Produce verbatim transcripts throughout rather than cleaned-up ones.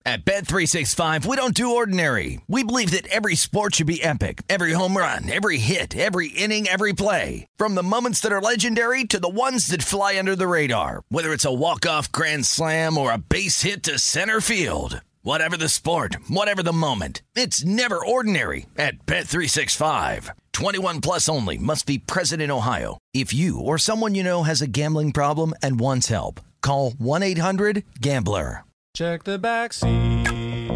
At Bet three sixty-five, we don't do ordinary. We believe that every sport should be epic. Every home run, every hit, every inning, every play. From the moments that are legendary to the ones that fly under the radar. Whether it's a walk-off grand slam or a base hit to center field. Whatever the sport, whatever the moment. It's never ordinary at Bet three sixty-five. twenty-one plus only. Must be present in Ohio. If you or someone you know has a gambling problem and wants help, call one eight hundred gambler. Check the back seat.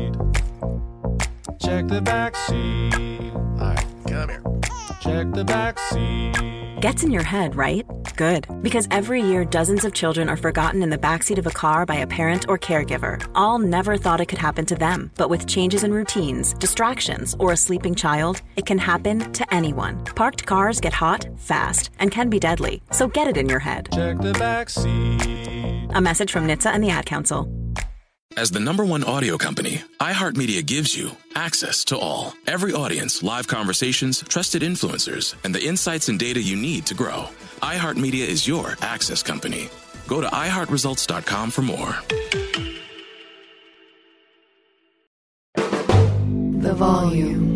Check the back seat. All right, come here. Check the back seat. Gets in your head, right? Good. Because every year, dozens of children are forgotten in the backseat of a car by a parent or caregiver. All never thought it could happen to them. But with changes in routines, distractions, or a sleeping child, it can happen to anyone. Parked cars get hot, fast, and can be deadly. So get it in your head. Check the back seat. A message from N H T S A and the Ad Council. As the number one audio company, iHeartMedia gives you access to all. Every audience, live conversations, trusted influencers, and the insights and data you need to grow. iHeartMedia is your access company. Go to i heart results dot com for more. The volume.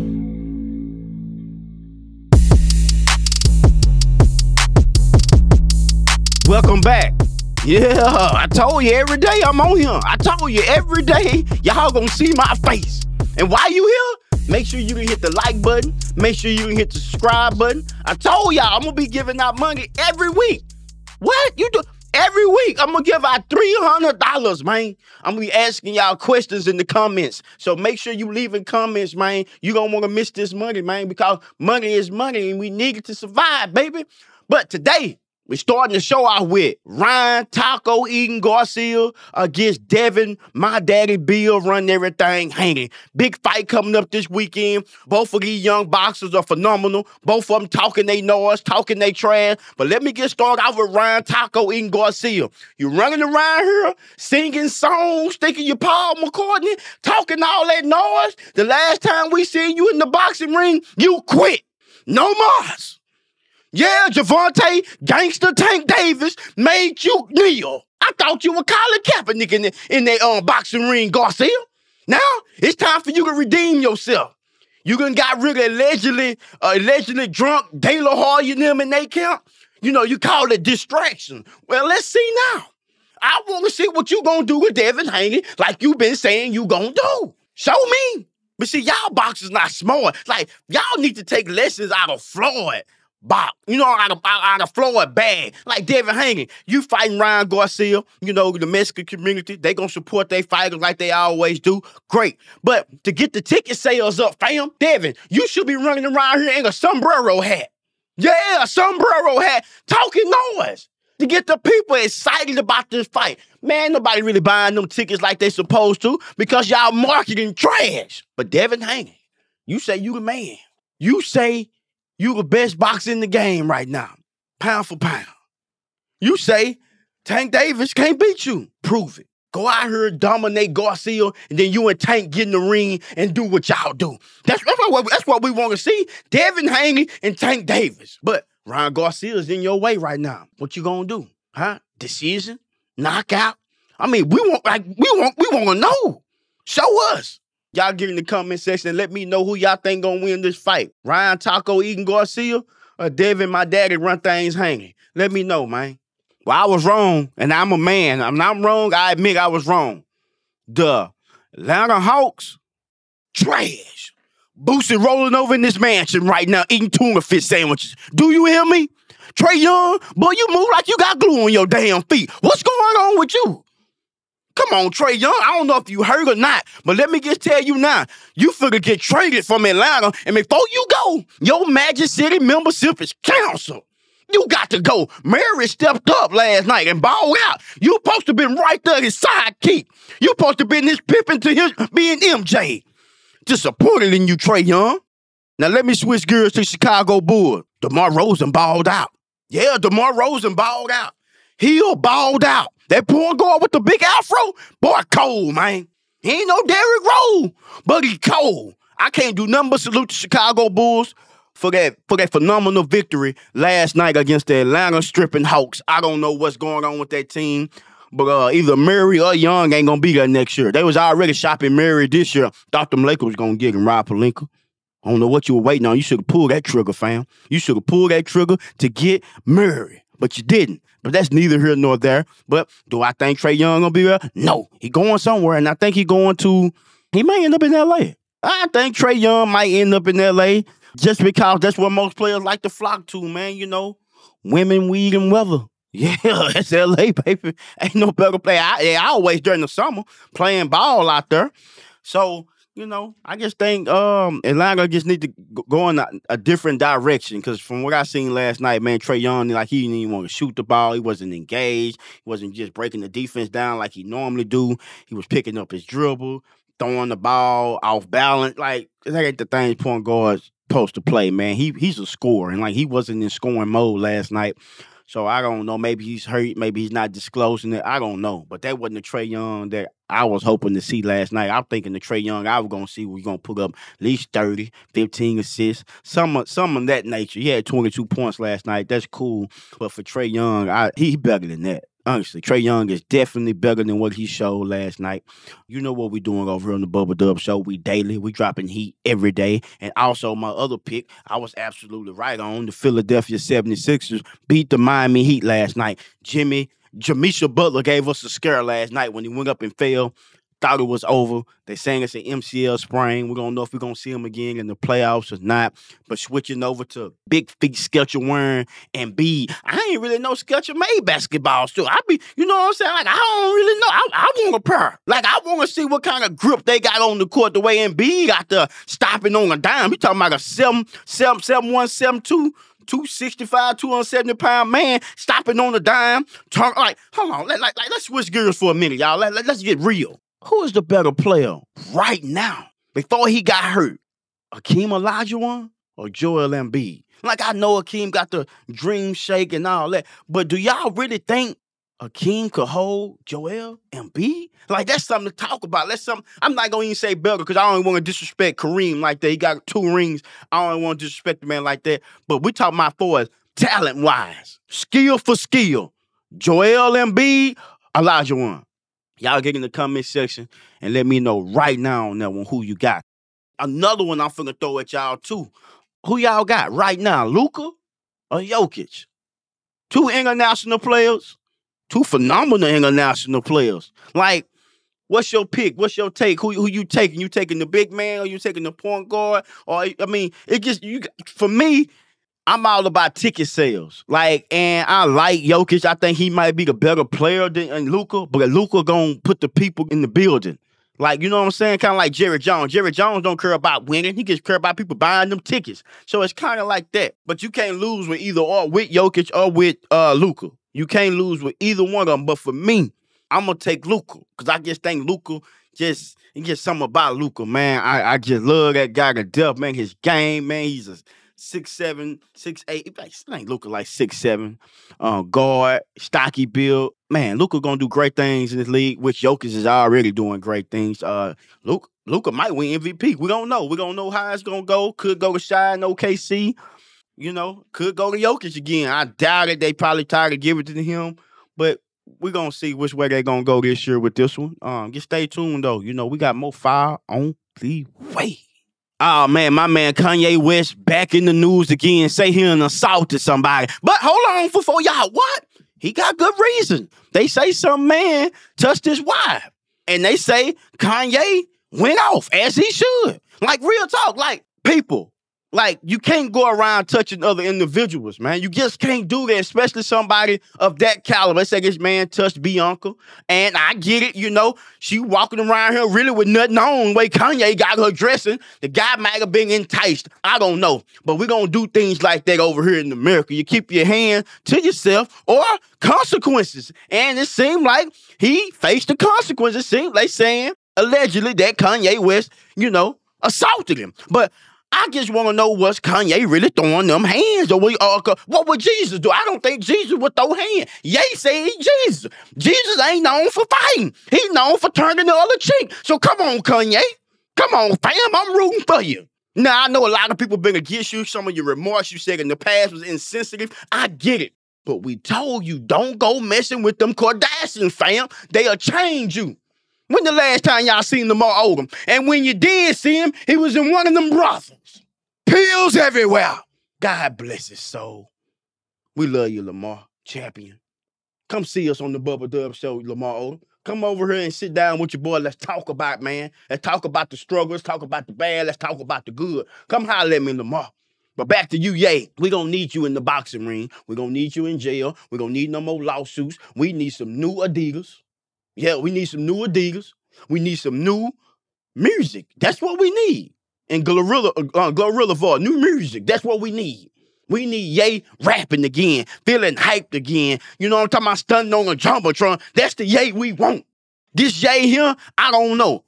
Welcome back. Yeah, I told you every day I'm on here. I told you every day y'all gonna see my face. And while you here, make sure you can hit the like button. Make sure you can hit the subscribe button. I told y'all I'm gonna be giving out money every week. What? You do? Every week I'm gonna give out three hundred dollars, man. I'm gonna be asking y'all questions in the comments. So make sure you leave in comments, man. You don't wanna miss this money, man, because money is money and we need it to survive, baby. But today, we're starting the show out with Ryan Taco Eating Garcia against Devin, my daddy Bill, running everything hanging. Big fight coming up this weekend. Both of these young boxers are phenomenal. Both of them talking they noise, talking they trash. But let me get started out with Ryan Taco Eating Garcia. You running around here, singing songs, thinking you Paul McCartney, talking all that noise. The last time we seen you in the boxing ring, you quit. No more. Yeah, Gervonta Gangster Tank Davis made you kneel. I thought you were Colin Kaepernick in, the, in that um, boxing ring, Garcia. Now, it's time for you to redeem yourself. You done got rid of allegedly, uh, allegedly drunk De La Hoya and them in their camp. You know, you call it distraction. Well, let's see now. I want to see what you gonna do with Devin Haney like you been saying you gonna do. Show me. But see, y'all boxers not smart. Like, y'all need to take lessons out of Floyd. Bob, you know, out of, out of Floyd bag. Like Devin Haney, you fighting Ryan Garcia, you know, the Mexican community, they gonna support their fighters like they always do. Great. But to get the ticket sales up, fam, Devin, you should be running around here in a sombrero hat. Yeah, a sombrero hat, talking noise to get the people excited about this fight. Man, nobody really buying them tickets like they supposed to because y'all marketing trash. But Devin Haney, you say you the man. You say you the best boxer in the game right now, pound for pound. You say Tank Davis can't beat you. Prove it. Go out here, dominate Garcia, and then you and Tank get in the ring and do what y'all do. That's, that's, what, that's what we want to see. Devin Haney and Tank Davis. But Ryan Garcia is in your way right now. What you gonna do? Huh? Decision? Knockout? I mean, we want like we want we want to know. Show us. Y'all get in the comment section and let me know who y'all think gonna win this fight. Ryan Taco Eating Garcia or Devin, my daddy, run things hanging. Let me know, man. Well, I was wrong, and I'm a man. I'm not wrong. I admit I was wrong. The Atlanta Hawks, trash. Boosie rolling over in this mansion right now eating tuna fish sandwiches. Do you hear me? Trae Young, boy, you move like you got glue on your damn feet. What's going on with you? Come on, Trae Young. I don't know if you heard or not, but let me just tell you now, you finna get traded from Atlanta, and before you go, your Magic City membership is canceled. You got to go. Mary stepped up last night and balled out. You supposed to been right there, his sidekick. You supposed to been his pippin to his being M J. Disappointed in you, Trae Young. Now let me switch gears to Chicago Bulls. DeMar Rosen balled out. Yeah, DeMar Rosen balled out. Hill balled out. That point guard with the big afro, boy, cold, man. He ain't no Derrick Rose, but he cold. I can't do nothing but salute the Chicago Bulls for that for that phenomenal victory last night against the Atlanta Stripping Hawks. I don't know what's going on with that team, But uh, either Murray or Young ain't gonna be there next year. They was already shopping Murray this year. Thought them Lakers was gonna get him, Rob Pelinka. I don't know what you were waiting on. You should have pulled that trigger, fam. You should have pulled that trigger to get Murray, but you didn't. But that's neither here nor there. But do I think Trae Young gonna be there? No. He going somewhere, and I think he going to, he might end up in L A. I think Trae Young might end up in L A just because that's where most players like to flock to, man. You know, women, weed, and weather. Yeah, it's L A, baby. Ain't no better play. I, yeah, I always during the summer playing ball out there. So, you know, I just think um, Atlanta just need to go in a, a different direction because from what I seen last night, man, Trae Young, like he didn't even want to shoot the ball. He wasn't engaged. He wasn't just breaking the defense down like he normally do. He was picking up his dribble, throwing the ball off balance. Like, that ain't the things point guards supposed to play, man. He He's a scorer, and like he wasn't in scoring mode last night. So I don't know. Maybe he's hurt. Maybe he's not disclosing it. I don't know. But that wasn't the Trae Young that I was hoping to see last night. I'm thinking the Trae Young I was going to see we're going to put up at least thirty, fifteen assists, some, some of that nature. He had twenty-two points last night. That's cool. But for Trae Young, I, he better than that. Honestly, Trae Young is definitely better than what he showed last night. You know what we're doing over here on the Bubba Dub Show. We daily. We dropping heat every day. And also, my other pick, I was absolutely right on. The Philadelphia seventy-sixers beat the Miami Heat last night. Jimmy, Jamisha Butler gave us a scare last night when he went up and fell. Thought it was over. They saying it's an M C L sprain. We don't know if we're going to see him again in the playoffs or not. But switching over to big feet Sketcher wearing and B, I ain't really know Sketcher made basketball still. I be, you know what I'm saying? Like, I don't really know. I, I want a pair. Like, I want to see what kind of grip they got on the court the way Embiid got the stopping on a dime. You talking about a seven, seven, seven, one, seven, two. two sixty-five, two hundred seventy pound man stopping on the dime. Turn, like, hold on. Let, like, like, let's switch gears for a minute, y'all. Let, let, let's get real. Who is the better player right now before he got hurt? Akeem Olajuwon or Joel Embiid? Like, I know Akeem got the dream shake and all that, but do y'all really think Akeem could hold Joel Embiid? Like, that's something to talk about. That's something. I'm not going to even say better because I don't want to disrespect Kareem like that. He got two rings. I don't want to disrespect the man like that. But we talking about for talent-wise, skill for skill. Joel Embiid, Olajuwon. Y'all get in the comment section and let me know right now on that one who you got. Another one I'm finna throw at y'all too. Who y'all got right now, Luka or Jokic? Two international players, two phenomenal international players. Like, what's your pick? What's your take? Who who you taking? You taking the big man or you taking the point guard? Or I mean, it just you for me. I'm all about ticket sales. Like, and I like Jokic. I think he might be the better player than Luka, but Luka gonna put the people in the building. Like, you know what I'm saying? Kind of like Jerry Jones. Jerry Jones don't care about winning. He just care about people buying them tickets. So it's kind of like that. But you can't lose with either or with Jokic or with uh, Luka. You can't lose with either one of them. But for me, I'm gonna take Luka because I just think Luka just he just something about Luka, man. I, I just love that guy to death, man. His game, man. He's a Six seven, six eight. He ain't looking like six seven. Uh, guard, stocky build. Man, Luka gonna do great things in this league, which Jokic is already doing great things. Uh, Luka, Luka might win M V P. We don't know. We don't know how it's gonna go. Could go to Shai in O K C. You know, could go to Jokic again. I doubt it. They probably tired to give it to him, but we're gonna see which way they're gonna go this year with this one. Um, just stay tuned though. You know, we got more fire on the way. Oh, man, my man Kanye West back in the news again. Say he done assaulted somebody. But hold on before y'all, what? He got good reason. They say some man touched his wife. And they say Kanye went off, as he should. Like, real talk, like, people. Like, you can't go around touching other individuals, man. You just can't do that, especially somebody of that caliber. Let's say this man touched Bianca, and I get it, you know. She walking around here really with nothing on. The way Kanye got her dressing, the guy might have been enticed. I don't know. But we're going to do things like that over here in America. You keep your hand to yourself or consequences. And it seemed like he faced the consequences. It seemed like saying, allegedly, that Kanye West, you know, assaulted him. But I just want to know what's Kanye really throwing them hands. Or what, uh, what would Jesus do? I don't think Jesus would throw hands. Ye say he Jesus. Jesus ain't known for fighting. He's known for turning the other cheek. So come on, Kanye. Come on, fam. I'm rooting for you. Now, I know a lot of people been against you. Some of your remarks you said in the past was insensitive. I get it. But we told you, don't go messing with them Kardashians, fam. They'll change you. When the last time y'all seen Lamar Odom? And when you did see him, he was in one of them brothels. Pills everywhere. God bless his soul. We love you, Lamar, champion. Come see us on the Bubba Dub Show, Lamar Odom. Come over here and sit down with your boy. Let's talk about, man. Let's talk about the struggle. Let's talk about the bad. Let's talk about the good. Come holler at me, Lamar. But back to you, Ye. We're going to need you in the boxing ring. We're going to need you in jail. We're going to need no more lawsuits. We need some new Adidas. Yeah, we need some new Adidas. We need some new music. That's what we need. And Glorilla, uh, Glorilla for new music. That's what we need. We need Ye rapping again, feeling hyped again. You know what I'm talking about? Stunting on a Jumbotron. That's the Ye we want. This Ye here, I don't know.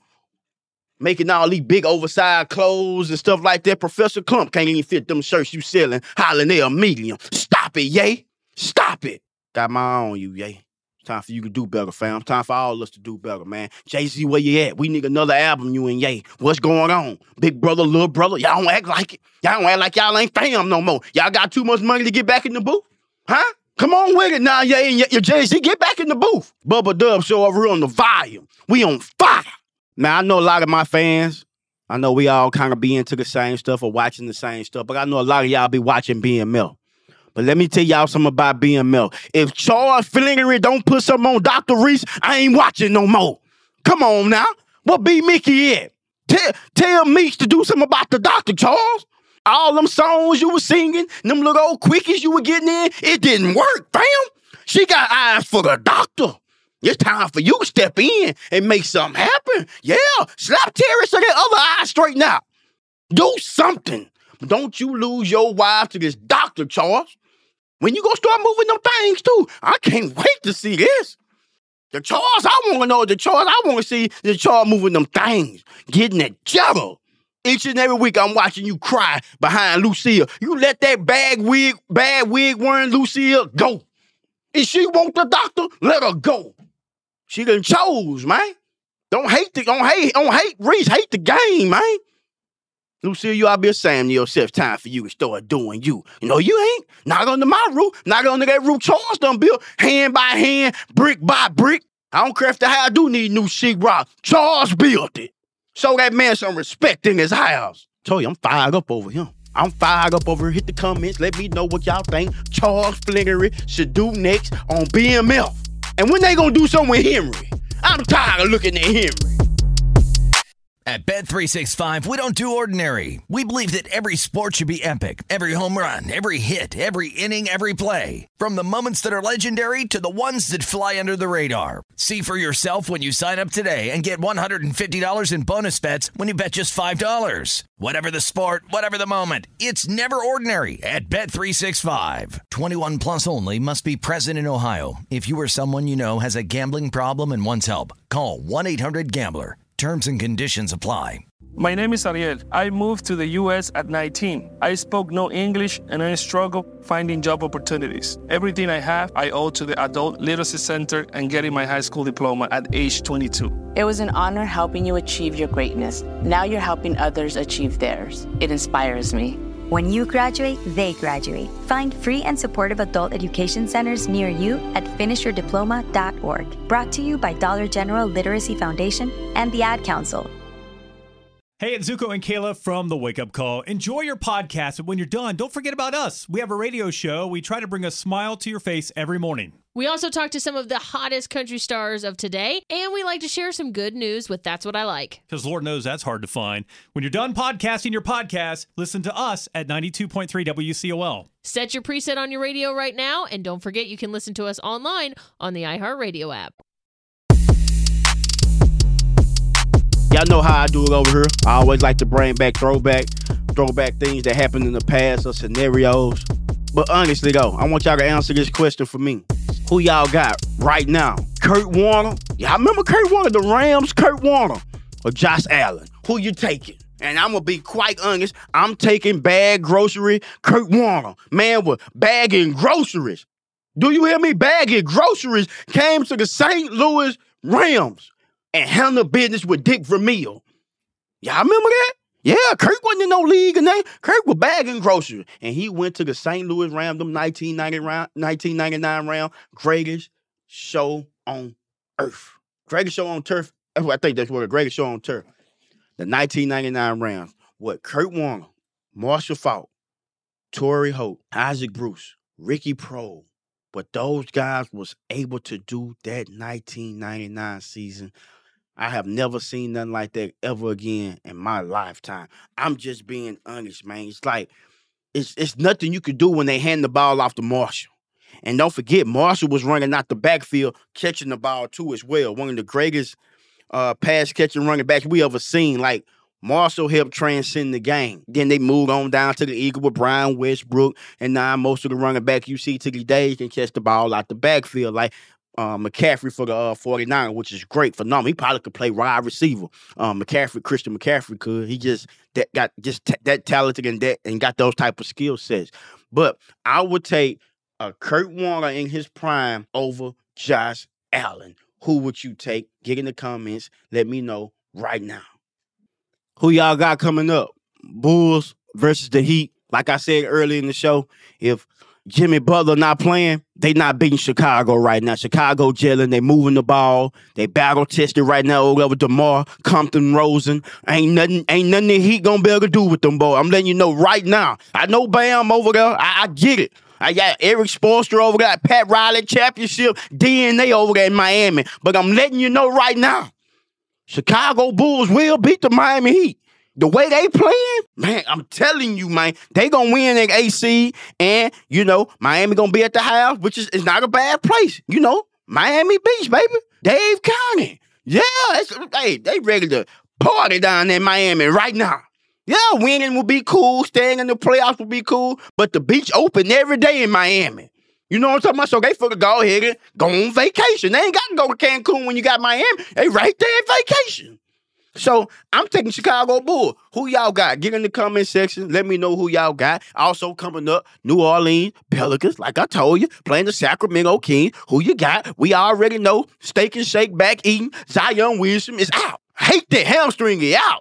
Making all these big oversized clothes and stuff like that. Professor Clump can't even fit them shirts you selling, hollering they're a medium. Stop it, Ye. Stop it. Got my eye on you, Ye. Time for you to do better, fam. Time for all of us to do better, man. Jay-Z, where you at? We need another album, you and Ye. What's going on? Big brother, little brother, y'all don't act like it. Y'all don't act like y'all ain't fam no more. Y'all got too much money to get back in the booth? Huh? Come on with it now, Ye and your Jay-Z. Get back in the booth. Bubba Dub Show over here on the volume. We on fire. Now, I know a lot of my fans, I know we all kind of be into the same stuff or watching the same stuff, but I know a lot of y'all be watching B M L. But let me tell y'all something about B M L. If Charles Flingery don't put something on Doctor Reese, I ain't watching no more. Come on now. What B Mickey at? Tell, tell Meeks to do something about the doctor, Charles. All them songs you were singing, them little old quickies you were getting in, it didn't work, fam. She got eyes for the doctor. It's time for you to step in and make something happen. Yeah, slap Terry so that other eye straighten out. Do something. Don't you lose your wife to this doctor, Charles. When you gonna start moving them things too? I can't wait to see this. The Charles I want to know, the Charles I want to see, the Charles moving them things, getting it jello. Each and every week I'm watching you cry behind Lucille. You let that bad wig, bad wig wearing Lucille go. If she want the doctor, let her go. She done chose, man. Don't hate the, don't hate, don't hate Reese, hate the game, man. Lucille, you ought to be ashamed of yourself. Time for you to start doing you. You know, you ain't. Not under my roof. Not under that roof Charles done built. Hand by hand, brick by brick. I don't care if the house do need new sheetrock. Charles built it. Show that man some respect in his house. Told you, I'm fired up over him. I'm fired up over here. Hit the comments. Let me know what y'all think Charles Flingery should do next on B M F. And when they gonna do something with Henry? I'm tired of looking at Henry. At Bet three sixty-five, we don't do ordinary. We believe that every sport should be epic. Every home run, every hit, every inning, every play. From the moments that are legendary to the ones that fly under the radar. See for yourself when you sign up today and get one hundred fifty dollars in bonus bets when you bet just five dollars. Whatever the sport, whatever the moment, it's never ordinary at Bet three sixty-five. twenty-one plus only. Must be present in Ohio. If you or someone you know has a gambling problem and wants help, call one eight hundred gambler. Terms and conditions apply. My name is Ariel. I moved to the U S at nineteen. I spoke no English and I struggled finding job opportunities. Everything I have, I owe to the Adult Literacy Center and getting my high school diploma at age twenty-two. It was an honor helping you achieve your greatness. Now you're helping others achieve theirs. It inspires me. When you graduate, they graduate. Find free and supportive adult education centers near you at finish your diploma dot org. Brought to you by Dollar General Literacy Foundation and the Ad Council. Hey, it's Zuko and Kayla from The Wake Up Call. Enjoy your podcast, but when you're done, don't forget about us. We have a radio show. We try to bring a smile to your face every morning. We also talk to some of the hottest country stars of today, and we like to share some good news with That's What I Like. Because Lord knows that's hard to find. When you're done podcasting your podcast, listen to us at ninety-two point three W C O L. Set your preset on your radio right now, and don't forget you can listen to us online on the iHeartRadio app. Y'all know how I do it over here. I always like to bring back throwback, throwback things that happened in the past or scenarios. But honestly, though, I want y'all to answer this question for me. Who y'all got right now? Kurt Warner? Y'all remember Kurt Warner, the Rams, Kurt Warner? Or Josh Allen? Who you taking? And I'm going to be quite honest, I'm taking bag grocery Kurt Warner. Man with bagging groceries. Do you hear me? Bagging groceries came to the Saint Louis Rams and handled business with Dick Vermeil. Y'all remember that? Yeah, Kirk wasn't in no league and that. Kirk was bagging groceries. And he went to the Saint Louis Rams, them nineteen ninety round, nineteen ninety-nine round, greatest show on earth. Greatest show on turf. I think that's what the greatest show on turf. The nineteen ninety-nine Rams. What? Kurt Warner, Marshall Faulk, Torrey Holt, Isaac Bruce, Ricky Prohl. But those guys was able to do that nineteen ninety-nine season. I have never seen nothing like that ever again in my lifetime. I'm just being honest, man. It's like, it's it's nothing you could do when they hand the ball off to Marshall. And don't forget, Marshall was running out the backfield, catching the ball too as well. One of the greatest uh, pass-catching running backs we ever seen. Like, Marshall helped transcend the game. Then they moved on down to the Eagle with Brian Westbrook, and now most of the running back you see to these days can catch the ball out the backfield. Like, Uh, McCaffrey for the uh, forty-niners, which is great, phenomenal. He probably could play wide receiver. Um, McCaffrey, Christian McCaffrey could. He just that got just t- that talented and that and got those type of skill sets. But I would take a Kurt Warner in his prime over Josh Allen. Who would you take? Get in the comments. Let me know right now. Who y'all got coming up? Bulls versus the Heat. Like I said earlier in the show, if Jimmy Butler not playing, they not beating Chicago right now. Chicago gelling, they moving the ball. They battle tested right now over DeMar, Compton, Rosen. Ain't nothing, ain't nothing the Heat gonna be able to do with them, boy. I'm letting you know right now. I know Bam over there. I, I get it. I got Eric Spoelstra over there, Pat Riley championship, D N A over there in Miami. But I'm letting you know right now, Chicago Bulls will beat the Miami Heat. The way they playing, man, I'm telling you, man, they gonna win at A C, and, you know, Miami gonna be at the house, which is, is not a bad place. You know, Miami Beach, baby. Dade County. Yeah, it's, hey, they ready to party down there in Miami right now. Yeah, winning will be cool, staying in the playoffs will be cool, but the beach open every day in Miami. You know what I'm talking about? So they figure go ahead and go on vacation. They ain't got to go to Cancun when you got Miami. They right there at vacation. So I'm taking Chicago Bulls. Who y'all got? Get in the comment section. Let me know who y'all got. Also coming up, New Orleans Pelicans, like I told you, playing the Sacramento Kings. Who you got? We already know. Steak and Shake back eating. Zion Williamson is out. Hate that hamstring is out.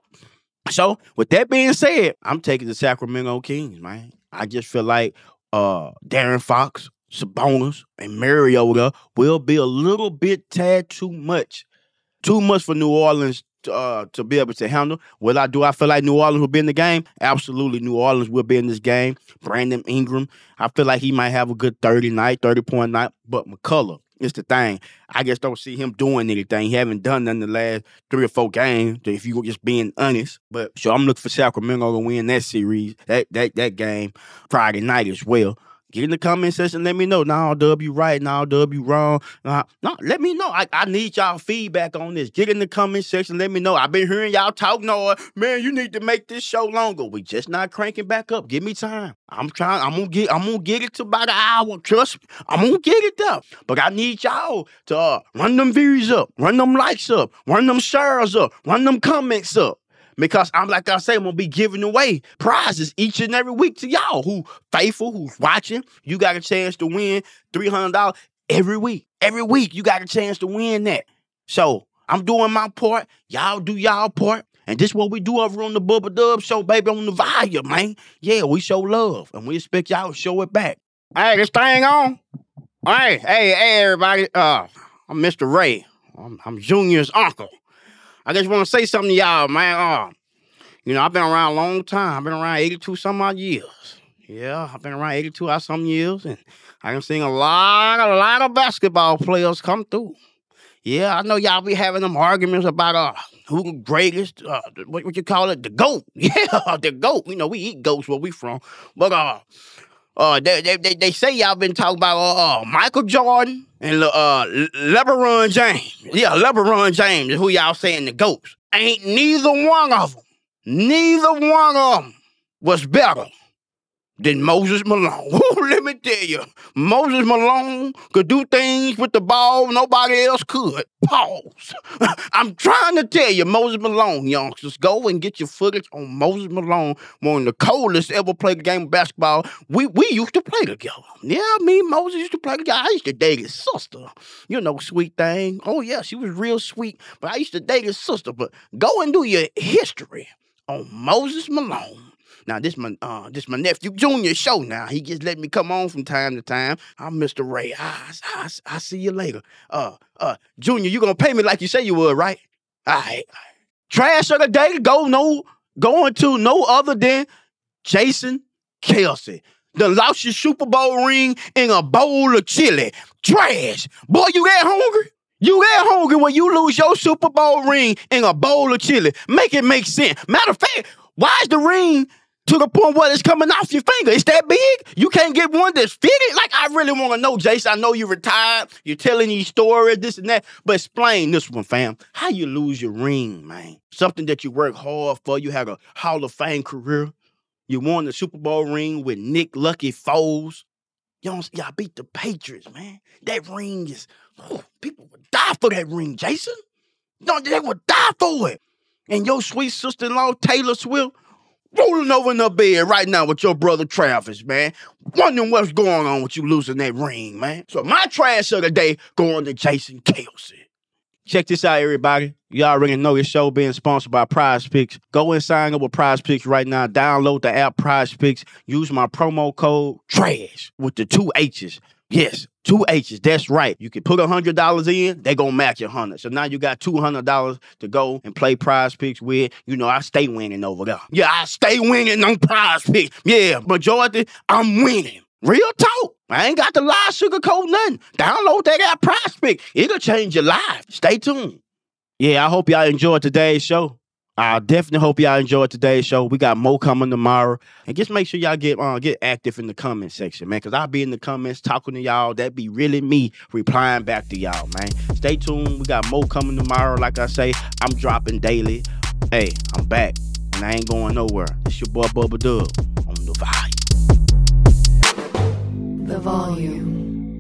So with that being said, I'm taking the Sacramento Kings, man. I just feel like uh, Darren Fox, Sabonis, and Mariota will be a little bit tad too much. Too much for New Orleans Uh, to be able to handle. Will I do I feel like New Orleans will be in the game? Absolutely, New Orleans will be in this game. Brandon Ingram, I feel like he might have a good thirty night, thirty-point night, but McCullough is the thing. I just don't see him doing anything. He haven't done nothing the last three or four games, if you were just being honest. But so I'm looking for Sacramento to win that series, that that that game Friday night as well. Get in the comment section. Let me know. Now, W right. Now, W wrong. Uh, no, let me know. I, I need y'all feedback on this. Get in the comment section. Let me know. I've been hearing y'all talk. No, man, you need to make this show longer. We just not cranking back up. Give me time. I'm trying. I'm gonna get. I'm gonna get it to about an hour. Trust me. I'm gonna get it up. But I need y'all to uh, run them views up, run them likes up, run them shares up, run them comments up. Because I'm like I say, I'm gonna be giving away prizes each and every week to y'all who faithful, who's watching. You got a chance to win three hundred dollars every week. Every week you got a chance to win that. So I'm doing my part. Y'all do y'all part. And this is what we do over on the Bubba Dub Show, baby, on the volume, man. Yeah, we show love, and we expect y'all to show it back. Hey, this thing on? Hey, hey, hey, everybody. Uh, I'm Mister Ray. I'm, I'm Junior's uncle. I just want to say something to y'all, man. Uh, you know, I've been around a long time. I've been around eighty-two some odd years. Yeah, I've been around eighty-two odd some years, and I can seen a lot, a lot of basketball players come through. Yeah, I know y'all be having them arguments about uh who the greatest, uh, what, what you call it, the GOAT. Yeah, the GOAT. You know, we eat goats where we from. But uh, uh, they they they, they say y'all been talking about uh, uh Michael Jordan and uh LeBron James. Yeah, LeBron James is who y'all saying the GOATs. Ain't neither one of them, neither one of them was better than Moses Malone. Let me tell you, Moses Malone could do things with the ball nobody else could. Pause. I'm trying to tell you, Moses Malone, youngsters, go and get your footage on Moses Malone, one of the coldest ever played the game of basketball. We we used to play together. Yeah, me and Moses used to play together. I used to date his sister. You know, sweet thing. Oh, yeah, she was real sweet, but I used to date his sister. But go and do your history on Moses Malone. Now, this my uh, this my nephew Junior show now. He just let me come on from time to time. I'm Mister Ray. I, I, I see you later. Uh, uh, Junior, you gonna pay me like you say you would, right? All right. Trash of the day go no going to no other than Jason Kelce. The lost your Super Bowl ring in a bowl of chili. Trash. Boy, you get hungry? You get hungry when you lose your Super Bowl ring in a bowl of chili. Make it make sense. Matter of fact, why is the ring to the point where it's coming off your finger? It's that big? You can't get one that's fitted? Like, I really want to know, Jason. I know you retired. You're telling these stories, this and that. But explain this one, fam. How you lose your ring, man? Something that you work hard for. You had a Hall of Fame career. You won the Super Bowl ring with Nick Lucky Foles. Y'all, y'all beat the Patriots, man. That ring is, oh, people would die for that ring, Jason. No, they would die for it. And your sweet sister-in-law, Taylor Swift, rolling over in her bed right now with your brother Travis, man. Wondering what's going on with you losing that ring, man. So my trash of the day going to Jason Kelce. Check this out, everybody. You already know this show being sponsored by Prize Picks. Go and sign up with Prize Picks right now. Download the app Prize Picks. Use my promo code TRASH with the two H's. Yes, two H's. That's right. You can put one hundred dollars in, they're going to match one hundred dollars. So now you got two hundred dollars to go and play Prize Picks with. You know, I stay winning over there. Yeah, I stay winning on Prize Picks. Yeah, majority, I'm winning. Real talk. I ain't got to lie, sugarcoat nothing. Download that app Prize Picks. It'll change your life. Stay tuned. Yeah, I hope y'all enjoyed today's show. I definitely hope y'all enjoyed today's show. We got more coming tomorrow. And just make sure y'all get uh, get active in the comment section, man, because I'll be in the comments talking to y'all. That'd be really me replying back to y'all, man. Stay tuned. We got more coming tomorrow. Like I say, I'm dropping daily. Hey, I'm back, and I ain't going nowhere. It's your boy Bubba Dub on The Volume. The Volume.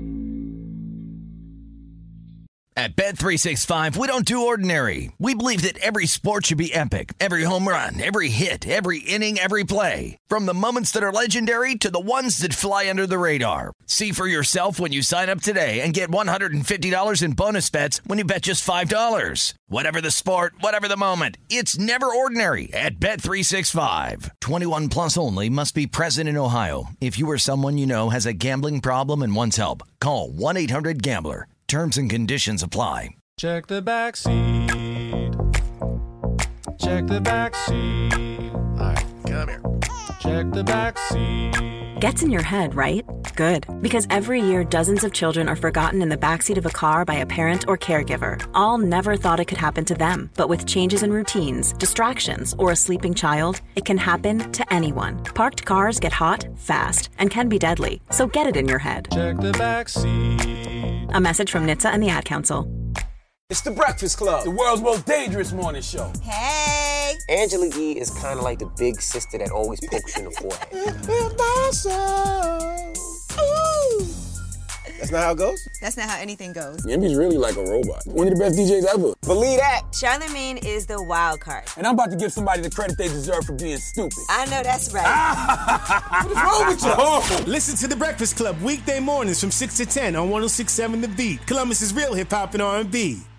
At Bet three sixty-five, we don't do ordinary. We believe that every sport should be epic. Every home run, every hit, every inning, every play. From the moments that are legendary to the ones that fly under the radar. See for yourself when you sign up today and get one hundred fifty dollars in bonus bets when you bet just five dollars. Whatever the sport, whatever the moment, it's never ordinary at Bet three sixty-five. twenty-one plus only. Must be present in Ohio. If you or someone you know has a gambling problem and wants help, call one eight hundred gambler. Terms and conditions apply. Check the back seat. Check the back seat. All right, come here. Check the back seat. Gets in your head, right? Good. Because every year, dozens of children are forgotten in the backseat of a car by a parent or caregiver. All never thought it could happen to them. But with changes in routines, distractions, or a sleeping child, it can happen to anyone. Parked cars get hot, fast, and can be deadly. So get it in your head. Check the back seat. A message from N H T S A and the Ad Council. It's The Breakfast Club, the world's most dangerous morning show. Hey! Angela Yee is kind of like the big sister that always pokes you in the forehead. That's not how it goes? That's not how anything goes. Yemi's really like a robot. One of the best D Js ever. Believe that. Charlamagne is the wild card. And I'm about to give somebody the credit they deserve for being stupid. I know that's right. What is wrong with you? Oh. Listen to The Breakfast Club weekday mornings from six to ten on one oh six point seven The Beat. Columbus's real hip-hop and R and B.